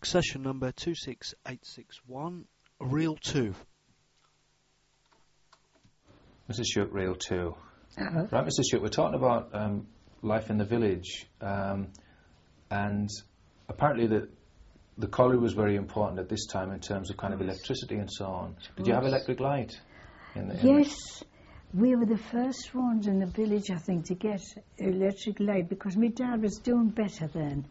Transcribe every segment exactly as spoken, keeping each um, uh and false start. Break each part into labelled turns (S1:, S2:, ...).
S1: Accession number two six eight six one, reel two.
S2: Missus Shook, reel two.
S3: Uh-huh.
S2: Right, Missus Shook, we're talking about um, life in the village, um, and apparently the the colliery was very important at this time in terms of kind of electricity and so on. Did you have electric light? In the, in
S3: yes, we were the first ones in the village, I think, to get electric light because my dad was doing better then.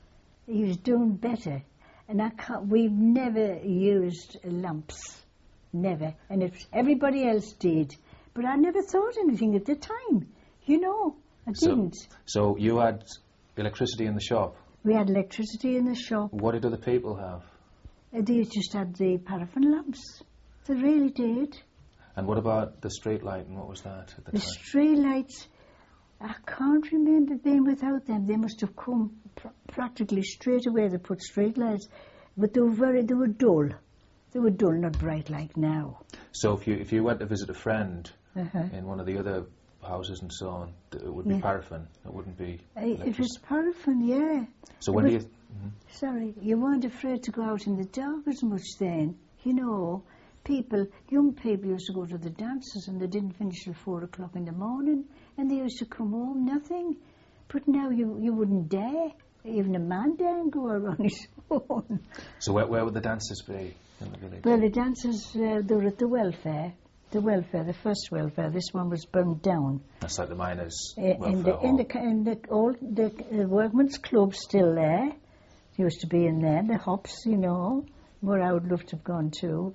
S3: He was doing better, and I can't, we've never used lamps, never, and if everybody else did, but I never thought anything at the time, you know, I
S2: so,
S3: didn't.
S2: So you had electricity in the shop?
S3: We had electricity in the shop.
S2: What did other people have?
S3: Uh, They just had the paraffin lamps, they really did.
S2: And what about the street light, and what was that at the,
S3: The
S2: time?
S3: street lights, I can't remember being without them. They must have come pr practically straight away. They put street lights, but they were very, they were dull. They were dull, not bright like now.
S2: So if you if you went to visit a friend
S3: Uh-huh.
S2: in one of the other houses and so on, th- it would be
S3: Yeah.
S2: paraffin. It wouldn't be.
S3: Uh, It
S2: electric-
S3: was paraffin, yeah.
S2: So
S3: it
S2: when do
S3: was-
S2: you? Mhm.
S3: Sorry, you weren't afraid to go out in the dark as much then. You know, people, young people used to go to the dances and they didn't finish till four o'clock in the morning, and they used to come home, nothing. But now you you wouldn't dare. Even a man daren't go out on his own.
S2: So where where would the dances be in the village?
S3: Well, the dancers, uh, they were at the welfare. The welfare, the first welfare. This one was burned down.
S2: That's like the miners'
S3: Uh,
S2: welfare
S3: in the in
S2: hall.
S3: the in the old the uh, workmen's club still there. Used to be in there. The hops, you know, where I would love to have gone to,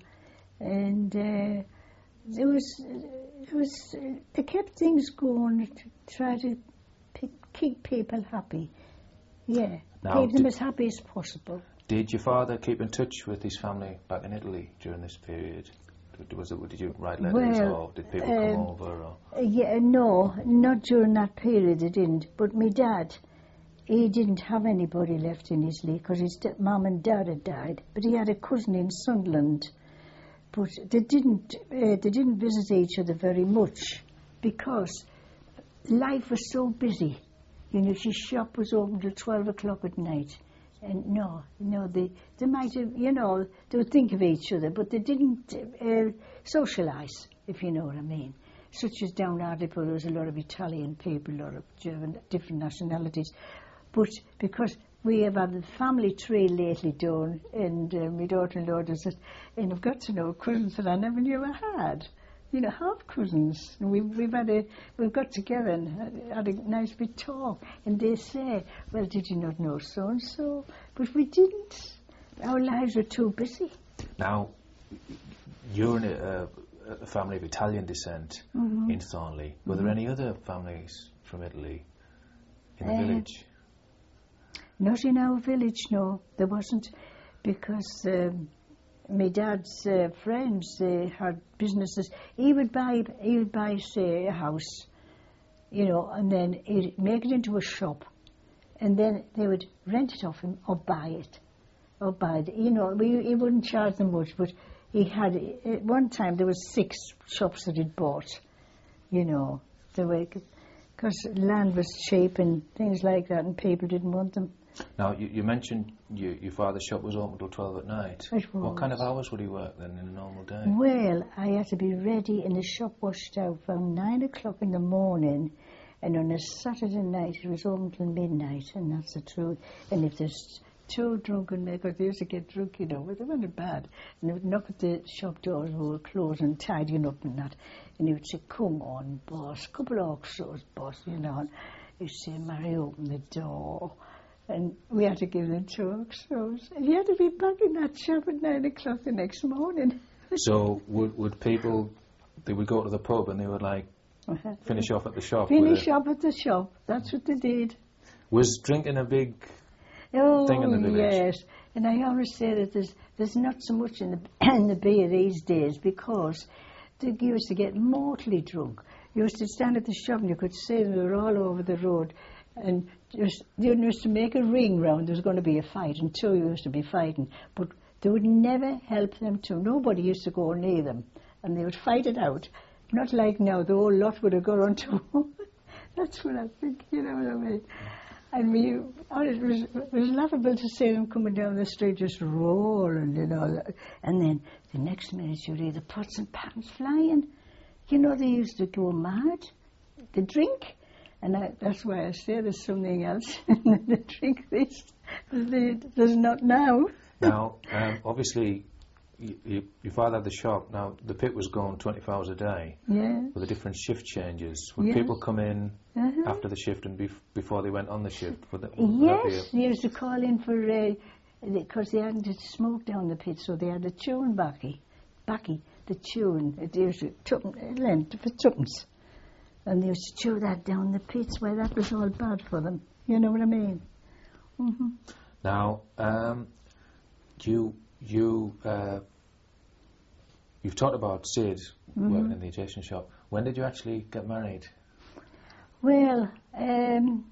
S3: and uh, there was it was uh, they kept things going to try to pick, keep people happy. Yeah,
S2: Now,
S3: keep them
S2: did-
S3: as happy as possible.
S2: Did your father keep in touch with his family back in Italy during this period? Did, was it, did you write letters,
S3: Well,
S2: or did people
S3: um,
S2: come over? Or?
S3: Uh, yeah, no, not during that period they didn't. But my dad, he didn't have anybody left in Italy because his d- mum and dad had died. But he had a cousin in Sunderland. But they didn't, uh, they didn't visit each other very much because life was so busy. You know, his shop was open till twelve o'clock at night. And no, no, they, they might have, you know, they would think of each other, but they didn't uh, socialise, if you know what I mean. Such as down Hartlepool, there was a lot of Italian people, a lot of German, different nationalities. But because we have had the family tree lately done, and uh, my daughter-in-law does it, and I've got to know cousins that I never knew I had. You know, half cousins. And we've, we've had a, we've got together and had, had a nice big talk. And they say, well, did you not know so-and-so? But we didn't. Our lives were too busy.
S2: Now, you're in a, a family of Italian descent
S3: Mm-hmm.
S2: in Thornley. Were there any other families from Italy in the
S3: Uh,
S2: village?
S3: Not in our village, no, there wasn't. Because um, my dad's uh, friends, they had businesses. He would buy, he would buy, say, a house, you know, and then he'd make it into a shop, and then they would rent it off him or buy it, or buy it. You know, we, he wouldn't charge them much, but he had. At one time there was six shops that he'd bought. You know, the way because land was cheap and things like that, and people didn't want them.
S2: Now, you, you mentioned you, your father's shop was open till twelve at night.
S3: It
S2: What kind of
S3: was.
S2: hours would he work then in a normal day?
S3: Well, I had to be ready and the shop washed out from nine o'clock in the morning, and on a Saturday night it was open till midnight, and that's the truth. And if there's two drunken men, because they used to get drunk, you know, but they weren't bad, and they would knock at the shop doors who were closed and tidying up and that, and he would say, come on, boss, couple of oxos, boss, you know, and he'd say, Mary, open the door. And we had to give them two oxos. And you had to be back in that shop at nine o'clock the next morning.
S2: So would would people, they would go to the pub and they would like finish off at the shop? with
S3: Finish
S2: a-
S3: up at the shop. That's what they did.
S2: Was drinking a big
S3: Oh,
S2: thing in the village?
S3: yes. And I always say that there's there's not so much in the in the beer these days because they used to get mortally drunk. You used to stand at the shop and you could see they were all over the road. And just, they used to make a ring round. There was going to be a fight, and two used to be fighting. But they would never help them to. Nobody used to go near them, and they would fight it out. Not like now, the whole lot would have gone on to. That's what I think, you know what I mean. And we, oh, it was, it was laughable to see them coming down the street just rolling, you know. And then the next minute you'd hear the pots and pans flying. You know, they used to go mad. The drink. And I, that's why I say there's something else in the drink. This, there's not now.
S2: Now, um, obviously, you, you, your father had the shop. Now, the pit was going twenty-four hours a day.
S3: Yeah.
S2: With the different shift changes. Would
S3: Yes.
S2: people come in
S3: Uh-huh.
S2: after the shift and bef- before they went on the shift? Would that, would
S3: Yes,
S2: that be
S3: they used to call in for, because they hadn't had smoke down the pit, so they had a tune backy. Backy, the tune. It used to, tuppen- it lent for tuppence. And they used to chew that down the pits where that was all bad for them. You know what I mean? Mm-hmm.
S2: Now, um, you you uh, you've talked about Sid
S3: Mm-hmm.
S2: working in the Egyptian shop. When did you actually get married?
S3: Well, um,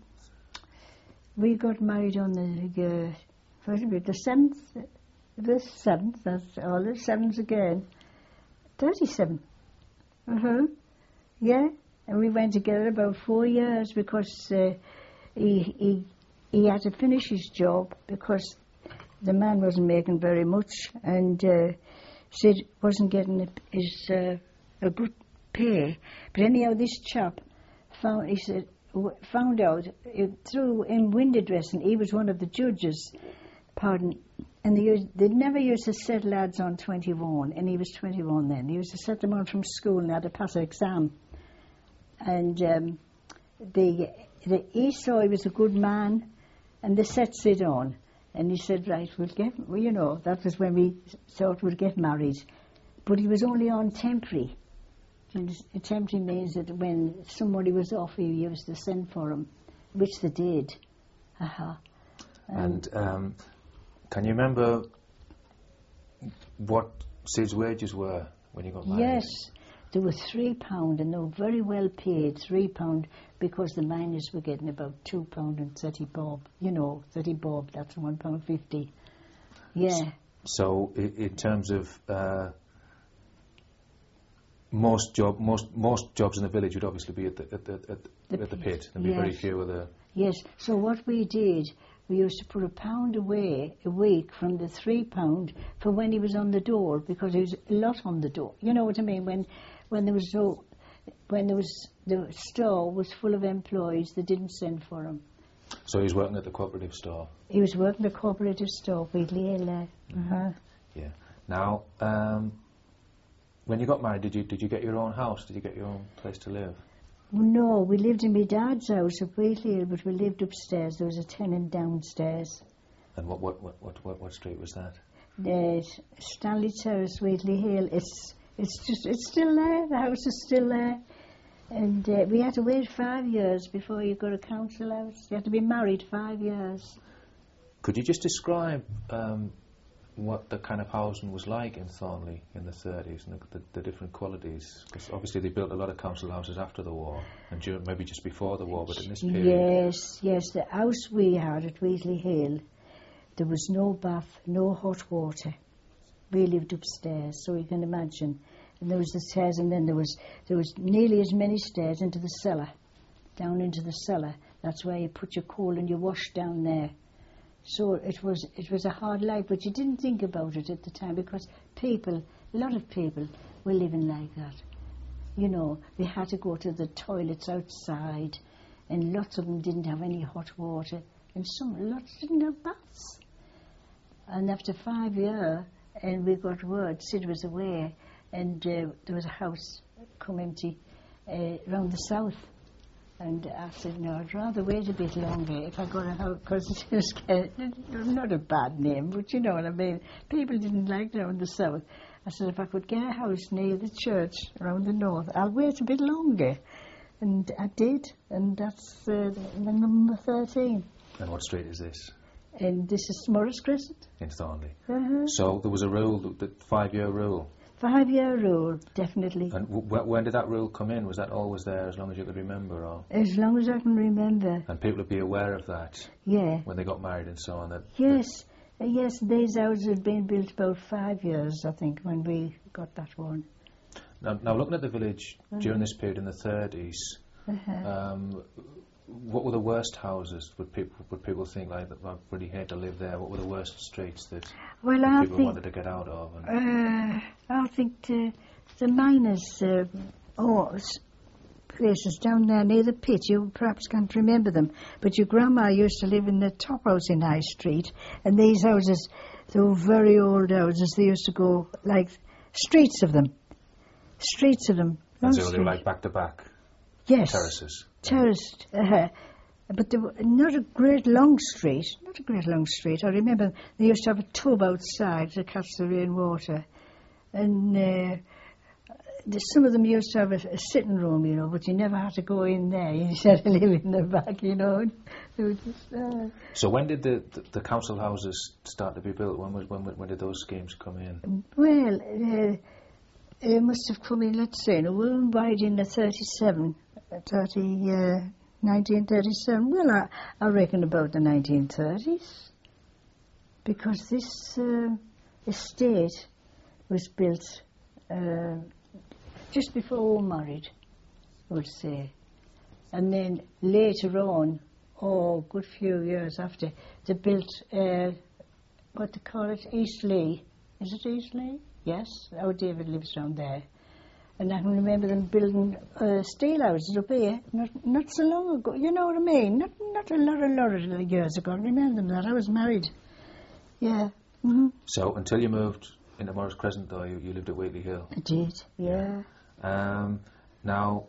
S3: we got married on the, uh, first of all, the seventh, the seventh, that's all the sevens again, thirty-seven. Uh-huh. Yeah, and we went together about four years because uh, he, he, he had to finish his job because the man wasn't making very much, and uh, Sid wasn't getting his uh, a good pay. But anyhow, this chap found, he said, w- found out uh, through in window dressing, he was one of the judges, pardon, and they used, they never used to set lads on twenty-one, and he was twenty-one then. They used to set them on from school and had to pass an exam. And um, they, they, he saw he was a good man, and they set Sid on. And he said, right, we'll get, well, you know, that was when we thought we'd get married. But he was only on temporary. And temporary means that when somebody was off, he used to send for him, which they did. Uh-huh.
S2: And um, can you remember what Sid's wages were when you got married?
S3: Yes, they were three pound, and they were very well paid, three pound, because the miners were getting about two pound and thirty bob. You know, thirty bob, that's one pound fifty. Yeah.
S2: So, i- in terms of uh, most job, most most jobs in the village would obviously be at the at the at,
S3: The
S2: at the
S3: pit,
S2: pit. There'd be very
S3: yes.
S2: few of the.
S3: Yes, so what we did, we used to put a pound away a week from the three pound for when he was on the door, because there was a lot on the door. You know what I mean? When, when there was no, when there was the store was full of employees, they didn't send for him.
S2: So he was working at the cooperative store.
S3: He was working at the cooperative store, Wheatley Hill. Uh, uh-huh.
S2: Yeah. Now, um, when you got married, did you did you get your own house? Did you get your own place to live?
S3: No, we lived in my dad's house at Wheatley Hill, but we lived upstairs. There was a tenant downstairs.
S2: And what what what what, what, what street was that?
S3: There's Stanley Terrace, Wheatley Hill. It's it's just it's still there. The house is still there, and uh, we had to wait five years before you got a council house. You had to be married five years.
S2: Could you just describe um, what the kind of housing was like in Thornley in the thirties and the, the, the different qualities? Because obviously they built a lot of council houses after the war, and during, maybe just before the war, but in this period.
S3: Yes, yes. The house we had at Wheatley Hill, there was no bath, no hot water. We lived upstairs, so you can imagine. And there was the stairs, and then there was there was nearly as many stairs into the cellar, down into the cellar. That's where you put your coal and your wash down there. So it was it was a hard life, but you didn't think about it at the time because people, a lot of people, were living like that. You know, they had to go to the toilets outside, and lots of them didn't have any hot water, and some lots didn't have baths. And after five years, and we got word Sid was away, and uh, there was a house come empty uh, round the south. And I said, no, I'd rather wait a bit longer if I got a house, because it was not a bad name, but you know what I mean. People didn't like it around the south. I said, if I could get a house near the church around the north, I'll wait a bit longer. And I did, and that's uh, the number thirteen.
S2: And what street is this?
S3: And this is Morris Crescent.
S2: In Thornley.
S3: Uh-huh.
S2: So there was a rule, the five-year rule.
S3: Five-year rule, definitely.
S2: And w- w- when did that rule come in? Was that always there as long as you could remember? Or?
S3: As long as I can remember.
S2: And people would be aware of that
S3: Yeah.
S2: when they got married and so on? That,
S3: Yes. Uh, yes, these houses had been built about five years, I think, when we got that one.
S2: Now, now looking at the village
S3: Uh-huh.
S2: during this period in the thirties,
S3: Uh-huh.
S2: um, what were the worst houses? Would people would people think like that? I really hate to live there. What were the worst streets that,
S3: Well,
S2: that
S3: I
S2: people
S3: think
S2: wanted to get out of? And
S3: uh, I think the, the miners' uh, oh, s- places down there near the pit. You perhaps can't remember them, but your grandma used to live in the top house in High Street, and these houses, they were very old houses. They used to go like streets of them, streets of them.
S2: and
S3: long
S2: so they were
S3: street.
S2: like back to back
S3: Yes.
S2: terraces.
S3: Terraced, uh, but there were not a great long street, not a great long street. I remember they used to have a tub outside to catch the rainwater, and uh, the, some of them used to have a, a sitting room, you know, but you never had to go in there. You just had to live in the back, you know. They were just, uh,
S2: So when did the, the the council houses start to be built? When was when when did those schemes come in?
S3: well, uh, it must have come in, let's say, in a worldwide in the thirty-seven, thirty, uh, nineteen thirty-seven. Well, I, I reckon about the nineteen thirties, because this uh, estate was built uh, just before we married, I would say. And then later on, oh, a good few years after, they built, uh, what they call it, East Lee. Is it East Lee? Yes, our David lives down there. And I can remember them building uh, steel houses up here, not not so long ago. You know what I mean? Not not a lot, a lot of years ago. I remember that. I was married. Yeah. Mm-hmm.
S2: So until you moved into Morris Crescent, though, you, you lived at Wheatley Hill.
S3: I did. Yeah.
S2: Um, now,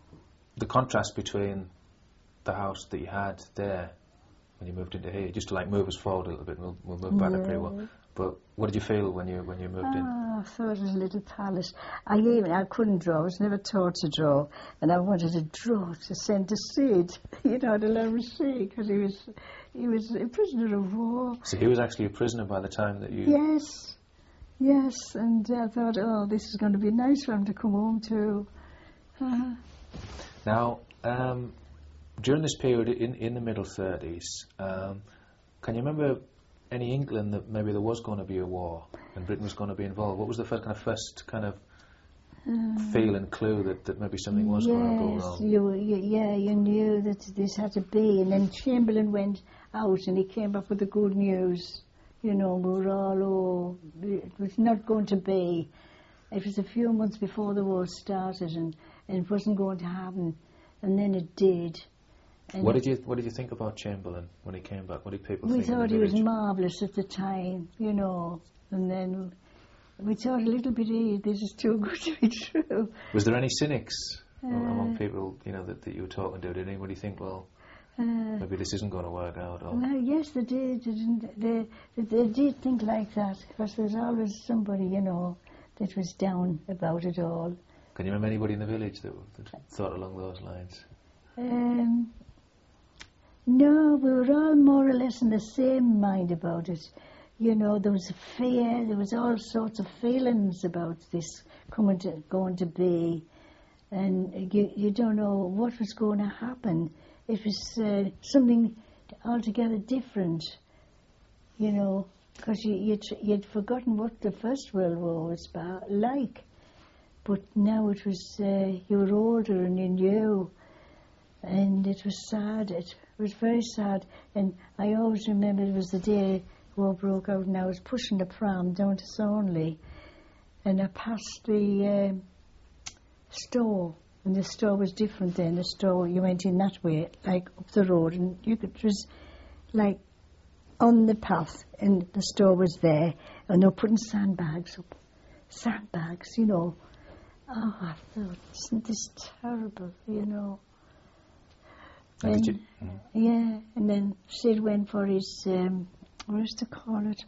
S2: the contrast between the house that you had there when you moved into here, just to like move us forward a little bit, we'll, we'll move back to pre-war. But what did you feel when you when you moved in?
S3: Oh, I thought it was a little palace. I even I couldn't draw. I was never taught to draw, and I wanted to draw to send to Sid, you know, to let him see, because he was he was a prisoner of war.
S2: So he was actually a prisoner by the time that you...
S3: Yes, yes, and I thought, oh, this is going to be nice for him to come home to. Uh,
S2: Now, um, during this period in, in the middle thirties, um, can you remember any inkling that maybe there was going to be a war and Britain was going to be involved? What was the first kind of first kind of
S3: um,
S2: feel and clue that, that maybe something was
S3: yes,
S2: going to go wrong?
S3: you, you, yeah, you knew that this had to be, and then Chamberlain went out and he came back with the good news. You know, we were all, oh, it was not going to be. It was a few months before the war started, and, and it wasn't going to happen, and then it did. And
S2: What did you What did you think about Chamberlain when he came back? What did people
S3: we
S2: think? in
S3: thought
S2: the
S3: he was
S2: village?
S3: marvellous at the time, you know, and then we thought a little bit, eh, this is too good to be true.
S2: Was there any cynics
S3: Uh,
S2: among people, you know, that, that you were talking to? Did anybody think, well,
S3: Uh,
S2: maybe this isn't going to work out? Or
S3: well, yes, they did. Didn't they, they, they did think like that, because there's always somebody, you know, that was down about it all.
S2: can you remember anybody in the village that, that thought along those lines?
S3: Um, no, we were all more or less in the same mind about it. You know, there was fear, there was all sorts of feelings about this coming to, going to be, and you, you don't know what was going to happen. It was uh, something altogether different, you know, because you, you'd, you'd forgotten what the First World War was about, like. But now it was, uh, you were older and you knew, and it was sad. It was very sad. And I always remember it was the day war broke out, and I was pushing the pram down to Thornley, and I passed the uh, store. And the store was different then. The store, you went in that way, like up the road, and you could, it was like on the path, and the store was there, and they were putting sandbags up. Sandbags, you know. Oh, I thought, isn't this terrible, you know?
S2: And did
S3: And-
S2: you, mm.
S3: Yeah, and then Sid went for his, um, what is to call it?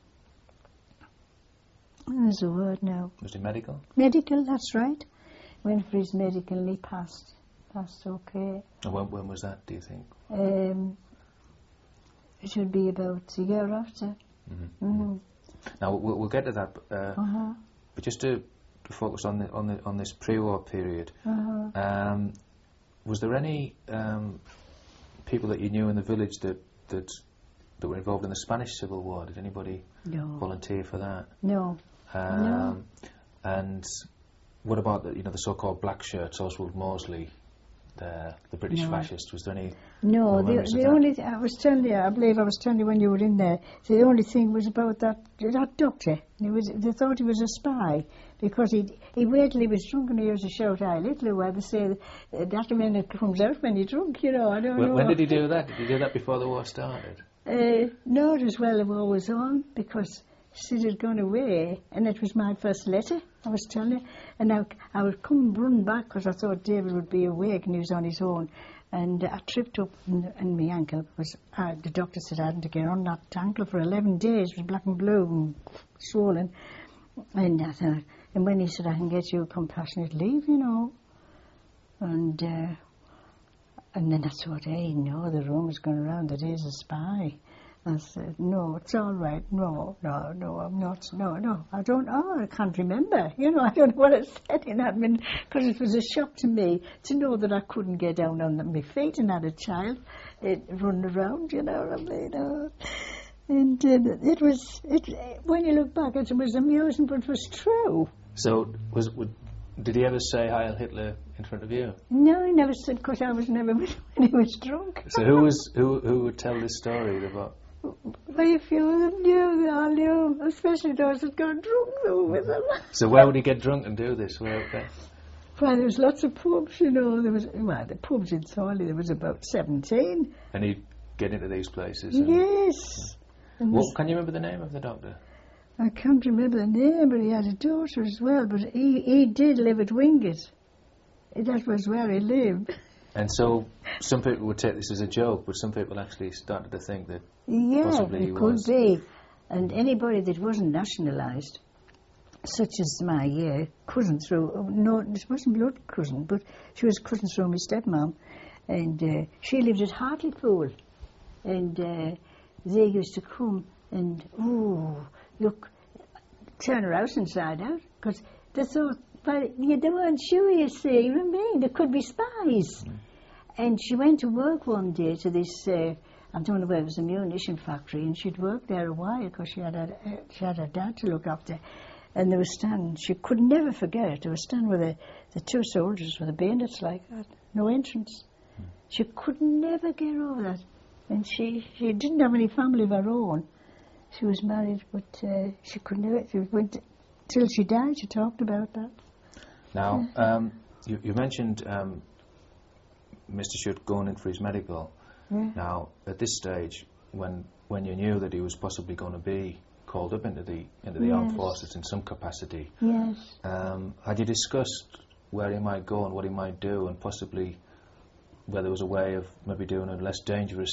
S3: There's a word now.
S2: Was it medical?
S3: Medical, that's right. Went for his medical and he passed. Passed okay.
S2: And when, when was that, do you think?
S3: Um, it should be about a year after.
S2: Mm-hmm.
S3: Mm-hmm.
S2: Now we'll, we'll get to that, but, uh,
S3: Uh-huh.
S2: but just to, to focus on the on the on this pre-war period,
S3: Uh-huh.
S2: um, was there any um, people that you knew in the village that that that were involved in the Spanish Civil War? Did anybody
S3: No.
S2: volunteer for that?
S3: No.
S2: Um,
S3: No.
S2: And what about the, you know, the so-called black shirts, Oswald Mosley? the, the British
S3: No.
S2: fascist? Was there any...
S3: No,
S2: No
S3: the,
S2: memories of
S3: the
S2: that?
S3: only th- I was telling you, I believe I was telling you when you were in there. The only thing was about that that doctor. He was they thought he was a spy because he he waited till he was drunk and he used to shout "Hi, little." Where they say uh, that when it comes out when you're drunk, you know. I don't
S2: When,
S3: know.
S2: when did he do that? Did he do that before the war started?
S3: Uh, no, it was while the war was on because Sid had gone away and it was my first letter, I was telling you. And I, I would come run back because I thought David would be awake and he was on his own. And uh, I tripped up and, and my ankle was, uh, the doctor said I had to get on that ankle for eleven days. It was black and blue and swollen. And I thought, and when he said I can get you a compassionate leave, you know. And uh, and then I thought, hey, no, the rumour's going around that he's a spy. I said, no, it's all right. No, no, no, I'm not. No, no, I don't know. I can't remember. You know, I don't know what I said in that minute because it was a shock to me to know that I couldn't get down on my feet and had a child it, running around, you know what I mean? Uh, and uh, it was, it, when you look back, it was amusing, but it was true.
S2: So, was would, did he ever say Heil Hitler in front of you?
S3: No, he never said, because I was never with him when he was drunk.
S2: So who was who who would tell this story about?
S3: Very few of them knew, they all knew, especially those that got drunk though with them.
S2: So where would he get drunk and do this? Where? where?
S3: Well, there was lots of pubs, you know. There was, well, the pubs in Thorley, there was about seventeen.
S2: And he'd get into these places. And
S3: Yes. And
S2: What, can you remember the name of the doctor?
S3: I can't remember the name, but he had a daughter as well. But he, he did live at Wingate. That was where he lived.
S2: And so some people would take this as a joke, but some people actually started to think that
S3: Yeah,
S2: possibly he
S3: it could
S2: was.
S3: be. And anybody that wasn't nationalised, such as my uh, cousin through, no, it wasn't blood cousin, but she was cousin through my stepmom, and uh, she lived at Hartlepool, and uh, they used to come and, ooh, look, turn her house inside out, because they thought, well, yeah, they weren't sure, you see, you know what I mean? There could be spies. Mm. And she went to work one day to this, uh, I don't know where it was, a munition factory, and she'd worked there a while because she had her, uh, she had her dad to look after. And they were standing, she could never forget it, they were standing with the, the two soldiers with the bayonets like that, no entrance. Mm. She could never get over that. And she, she didn't have any family of her own. She was married, but uh, she could never, she went, till she died, she talked about that.
S2: Now, um, you, you mentioned um, Mister Schutt going in for his medical.
S3: Yeah.
S2: Now, at this stage, when when you knew that he was possibly going to be called up into the into the
S3: Yes.
S2: armed forces in some capacity,
S3: Yes.
S2: um, had you discussed where he might go and what he might do, and possibly whether there was a way of maybe doing a less dangerous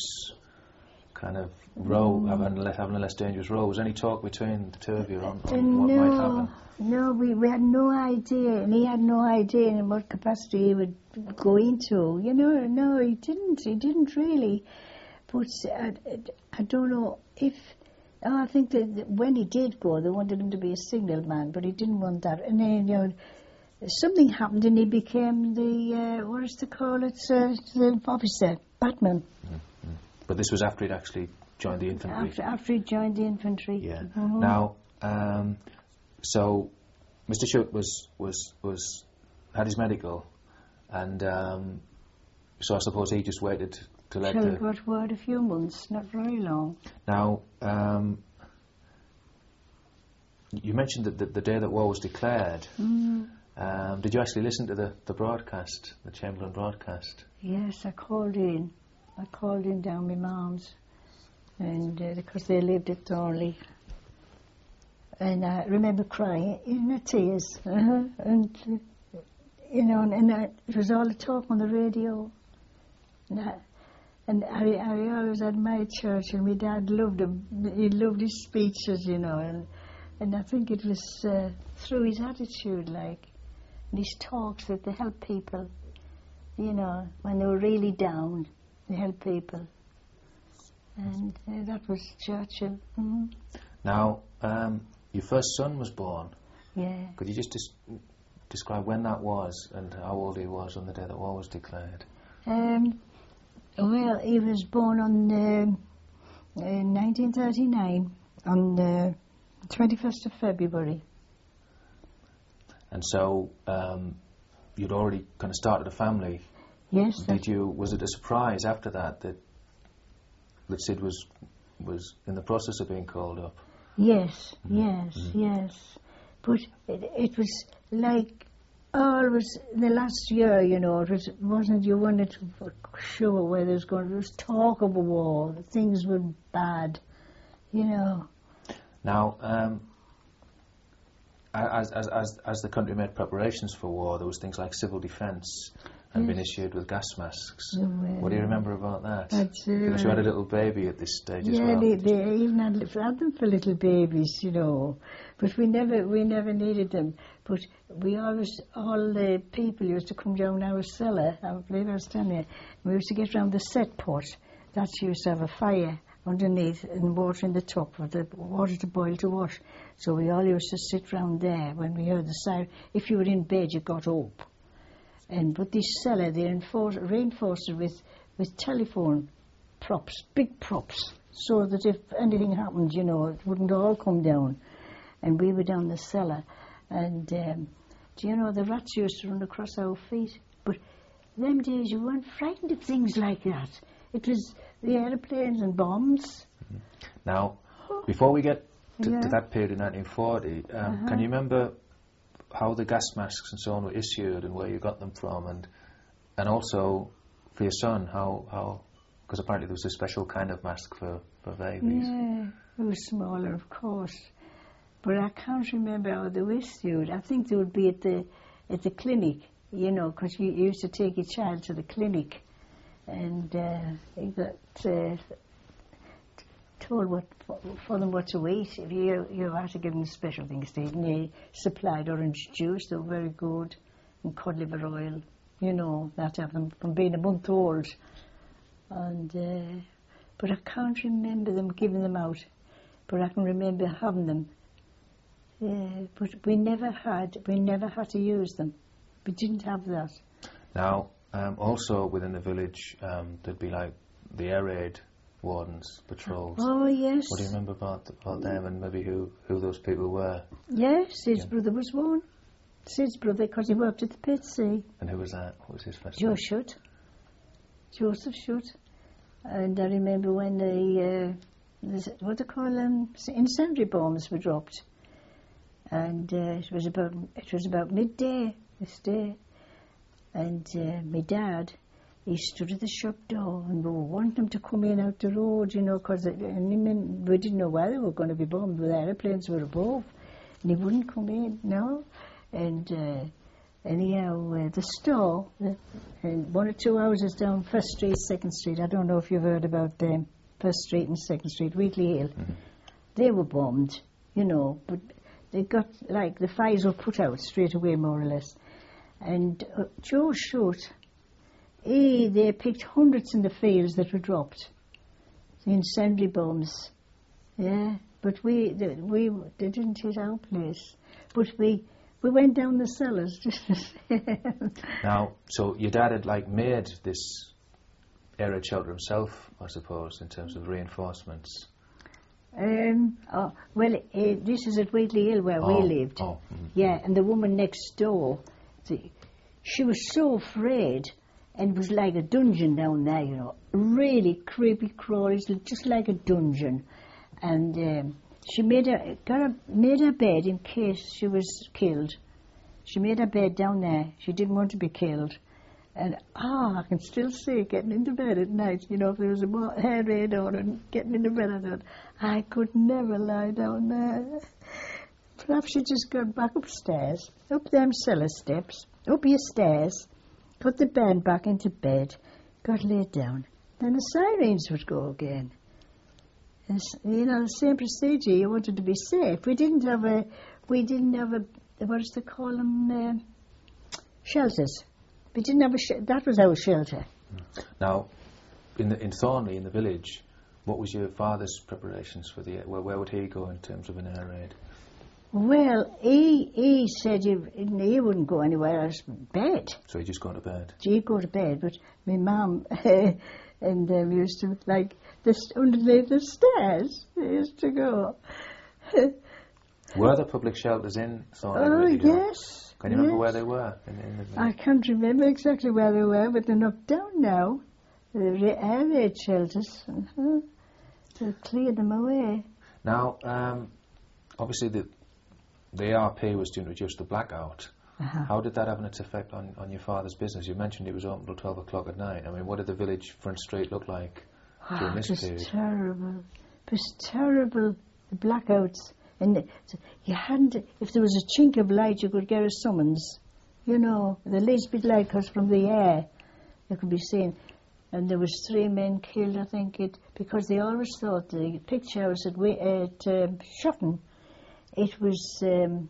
S2: kind of role,
S3: Mm.
S2: having, a, having a less dangerous role? Was any talk between the two of you on,
S3: Uh,
S2: on what
S3: no,
S2: might happen?
S3: no, we, we had no idea, and he had no idea in what capacity he would go into. You know, no, he didn't. He didn't really. But I, I don't know if. Oh, I think that when he did go, they wanted him to be a signal man, but he didn't want that. And then, you know, something happened, and he became the uh, what is they call it, uh, the officer, Batman.
S2: Mm-hmm. But this was after he'd actually joined the infantry.
S3: After, after he joined the infantry.
S2: Yeah.
S3: Mhm.
S2: Now, um, so Mister Schutt was was was had his medical, and um, so I suppose he just waited to let
S3: Till
S2: the.
S3: it got word a few months, not very long.
S2: Now, um, you mentioned that the, the day that war was declared.
S3: Mm.
S2: Um, did you actually listen to the, the broadcast, the Chamberlain broadcast?
S3: Yes, I called in. I called in down my mum's, and uh, because they lived at Thorley. And I remember crying in the tears, uh-huh, and uh, you know, and, and I, it was all the talk on the radio. And I, and I, I always admired Churchill. My dad loved him. He loved his speeches, you know, and and I think it was uh, through his attitude, like, and his talks, that they helped people. You know, when they were really down, they helped people. And uh, that was Churchill. Mm-hmm.
S2: Now, um, your first son was born.
S3: Yeah.
S2: Could you just des- describe when that was and how old he was on the day that war was declared?
S3: Um, well, he was born on um uh, nineteen thirty-nine, on the twenty-first of February.
S2: And so um, you'd already kind of started a family.
S3: Yes.
S2: Did you? Was it a surprise after that that that Sid was was in the process of being called up?
S3: Yes,
S2: Mm-hmm.
S3: yes,
S2: Mm-hmm.
S3: yes. But it, it was like always the last year, you know, it was, wasn't you wanted to for sure where there was going to, there was talk of a war, things were bad, you know.
S2: Now, um, as, as, as, as the country made preparations for war, there was things like civil defence and
S3: Yes.
S2: been issued with gas masks.
S3: There were.
S2: What do you remember about that?
S3: That's, uh,
S2: Because you had a little baby at this stage as
S3: Yeah,
S2: well.
S3: they, they even had, had them for little babies, you know. But we never we never needed them. But we always, all the people used to come down our cellar, I believe I was telling you, we used to get round the set pot. That used to have a fire underneath and water in the top for the water to boil to wash. So we all used to sit round there when we heard the siren. If you were in bed, you got up. And but this cellar, they enforced, reinforced it with, with telephone props, big props, so that if anything happened, you know, it wouldn't all come down. And we were down the cellar, and um, do you know, the rats used to run across our feet. But them days you weren't frightened of things like that. It was the aeroplanes and bombs.
S2: Mm-hmm. Now, before we get to,
S3: Yeah.
S2: to that period in nineteen forty, um,
S3: Uh-huh.
S2: can you remember how the gas masks and so on were issued and where you got them from, and and also for your son, how how because apparently there was a special kind of mask for, for babies.
S3: Yeah, it was smaller, of course. But I can't remember how they were issued. I think they would be at the at the clinic, you know, because you used to take your child to the clinic, and uh, you got uh, told what for, for them what to eat. If you you had to give them special things to eat, and they supplied orange juice. They were very good, and cod liver oil, you know, that have them from being a month old. And uh, but I can't remember them giving them out. But I can remember having them. Yeah, but we never had we never had to use them. We didn't have that.
S2: Now, um, also within the village, um, there'd be like the air raid wardens, patrols.
S3: Oh yes.
S2: What do you remember about about them, and maybe who, who those people were?
S3: Yes, Sid's
S2: Yeah.
S3: brother was one. Sid's brother, because he worked at the pit, see.
S2: And who was that? What was his first
S3: Joe
S2: name?
S3: Shutt. Joseph Shutt. And I remember when the, uh, the what they call them, incendiary bombs were dropped. And uh, it was about it was about midday this day, and uh, my dad, he stood at the shop door, and we were wanting him to come in out the road, you know, because we didn't know where they were going to be bombed. The aeroplanes were above, and he wouldn't come in, no. And uh, anyhow, uh, the store, uh, and one or two houses down First Street, Second Street. I don't know if you've heard about them, First Street and Second Street, Wheatley Hill.
S2: Mm-hmm.
S3: They were bombed, you know, but they got, like, the fires were put out straight away, more or less. And uh, Joe Shutt, he, they picked hundreds in the fields that were dropped, the incendiary bombs. Yeah, but we, the, we, they didn't hit our place. But we, we went down the cellars.
S2: Now, so your dad had like made this air raid shelter himself, I suppose, in terms of reinforcements.
S3: Um, oh, well, uh, this is at Wheatley Hill where
S2: Oh,
S3: we lived.
S2: oh, mhm.
S3: Yeah, and the woman next door, the, she was so afraid, and it was like a dungeon down there, you know, really creepy crawlies, just like a dungeon. And um, she made her got a, made her bed in case she was killed. She made her bed down there. She didn't want to be killed. And, ah, I can still see getting into bed at night, you know, if there was a mo- air raid on and getting into bed, I thought, I could never lie down there. Perhaps she just got back upstairs, up them cellar steps, up your stairs, put the bed back into bed, got laid down. Then the sirens would go again. And, you know, the same procedure, you wanted to be safe. We didn't have a, we didn't have a, what do they call them, uh, shelters. We didn't have a sh- that was our shelter.
S2: Now, in the, in Thornley, in the village, what was your father's preparations for the air? Where, where would he go in terms of an air raid?
S3: Well, he he said he, he wouldn't go anywhere else but bed.
S2: So he just go to bed.
S3: He'd go to bed, but my mum and them used to, like, this underneath the stairs, they used to go.
S2: Were there public shelters in Thornley?
S3: Oh,
S2: really,
S3: yes.
S2: Can you remember
S3: Yes.
S2: where they were? In, in the
S3: I can't remember exactly where they were, but they're knocked down now. The air raid shelters. Uh-huh. They've cleared them away.
S2: Now, um, obviously the the A R P was to introduce the blackout.
S3: Uh-huh.
S2: How did that have an effect on, on your father's business? You mentioned it was open till twelve o'clock at night. I mean, what did the village front street look like during
S3: Oh,
S2: this
S3: it was
S2: period?
S3: terrible. It was terrible, the blackouts. And the, you hadn't, if there was a chink of light, you could get a summons. You know, the least bit light because from the air, you could be seen. And there was three men killed, I think, it because they always thought the picture house at, we, at um, Shotton, it was, um,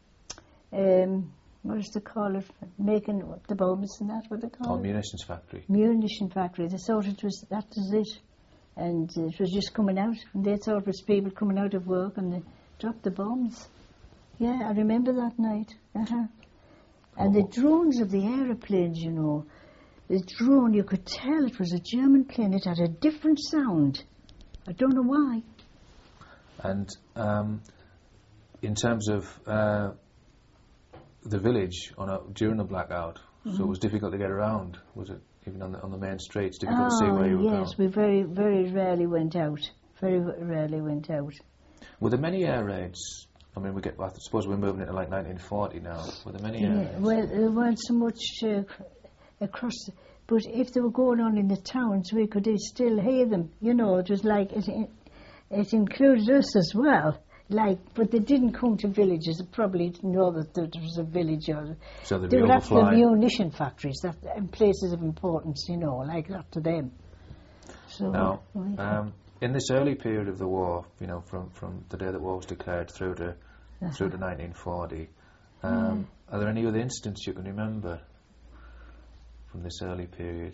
S3: um, what does they call it, making the bombs and that, what they call
S2: Oh,
S3: it?
S2: munitions factory.
S3: Munition factory. They thought it was, that was it. And uh, it was just coming out. And they thought it was people coming out of work and they dropped the bombs. Yeah, I remember that night. Uh-huh. And the drones of the aeroplanes, you know, the drone, you could tell it was a German plane. It had a different sound. I don't know why.
S2: And um, in terms of uh, the village on a, during the blackout,
S3: Mm-hmm.
S2: so it was difficult to get around, was it? Even on the, on the main streets, difficult to see
S3: Oh,
S2: where you were
S3: yes,
S2: going?
S3: we very, very rarely went out. Very rarely went out.
S2: Were there many air raids? I mean, we get. I suppose we're moving into like nineteen forty now. Were there many air
S3: Yeah,
S2: raids?
S3: well, there weren't so much uh, across, the, but if they were going on in the towns, we could uh, still hear them. You know, it was like it, it included us as well. Like, but they didn't come to villages. They probably didn't know that there was a village. Or
S2: So they'd
S3: they
S2: be
S3: were after the
S2: overflying.
S3: munition factories, that in places of importance. You know, like that to them. So
S2: Now,
S3: we-
S2: um, in this early period of the war, you know, from, from the day that war was declared through to
S3: Uh-huh.
S2: through to nineteen forty, um, are there any other incidents you can remember from this early period?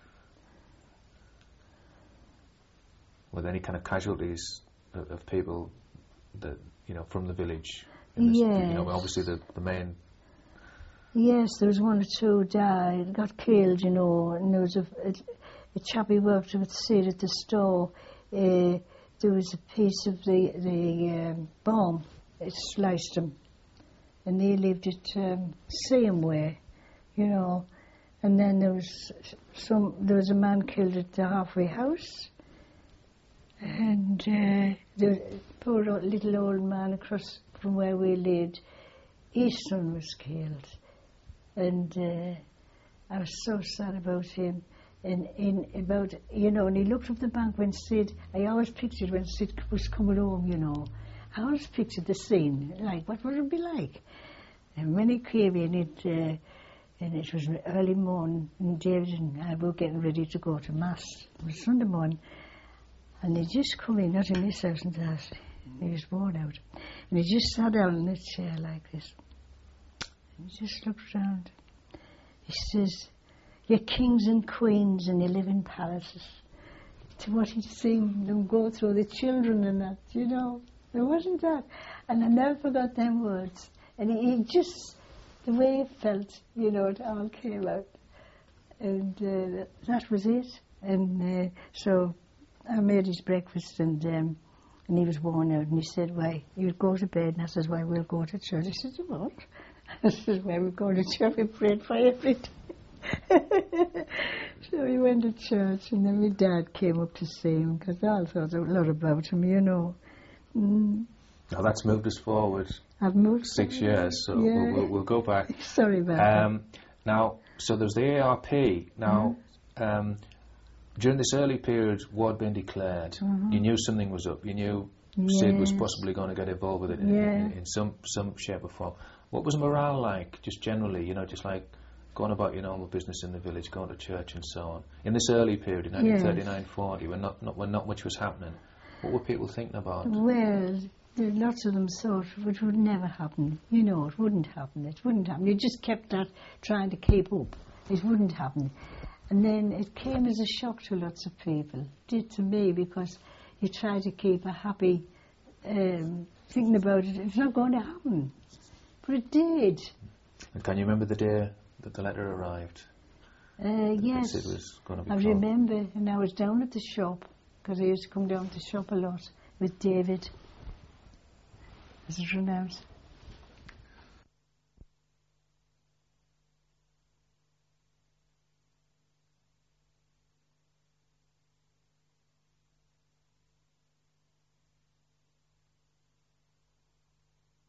S2: Were there any kind of casualties of, of people that, you know, from the village? In this, You know,
S3: Yes.
S2: obviously the, the main.
S3: Yes, there was one or two died, got killed, you know, and there was a, a, a chap he worked with Sid at the store. Uh, there was a piece of the, the um, bomb, it sliced him, and they lived at um, same way, you know. And then there was some, there was a man killed at the halfway house, and uh, the poor old, little old man across from where we lived, his son was killed. And uh, I was so sad about him. And in about, you know, and he looked up the bank when Sid, I always pictured when Sid was coming home, you know. I always pictured the scene, like, what would it be like? And when he came in, it, uh, and it was early morning, and David and I were getting ready to go to Mass. It was Sunday morning. And he just come in, not in this house and that. He was worn out. And he just sat down in a chair like this. And he just looked round. He says, "You're kings and queens and you live in palaces." To what he'd seen them go through, the children and that, you know. There wasn't that. And I never forgot them words. And he, he just, the way he felt, you know, it all came out. And uh, that was it. And uh, so I made his breakfast and um, and he was worn out. And he said, "Why, you'd go to bed." And I said, "Why, we'll go to church." I said, "What?" I said, "Why, we'll go to church. We prayed for every day." So we went to church, and then my dad came up to see him, because I all thought a lot about him, you know. Mm.
S2: Now that's moved us forward
S3: I've moved
S2: six years, so
S3: Yeah.
S2: we'll, we'll, we'll go back.
S3: Sorry about that.
S2: Um, now, so there's the A R P. Now, um, during this early period, war had been declared. You knew something was up. You knew Sid was
S3: Yes.
S2: possibly going to get involved with it in,
S3: Yeah.
S2: in, in some some shape or form. What was morale like, just generally? You know, just like going about your normal business in the village, going to church and so on. In this early period, in nineteen thirty-nine forty, when not, not when not much was happening, what were people thinking about?
S3: Well, there, lots of them thought it would never happen. You know, it wouldn't happen. It wouldn't happen. You just kept that trying to keep up. It wouldn't happen. And then it came as a shock to lots of people. It did to me, because you try to keep a happy um, thinking about it. It's not going to happen. But it did.
S2: And can you remember the day that the letter arrived?
S3: Uh,
S2: that
S3: yes.
S2: Sid was going to be
S3: I
S2: killed?
S3: remember, and I was down at the shop, because I used to come down to shop a lot with David. Is it pronounced?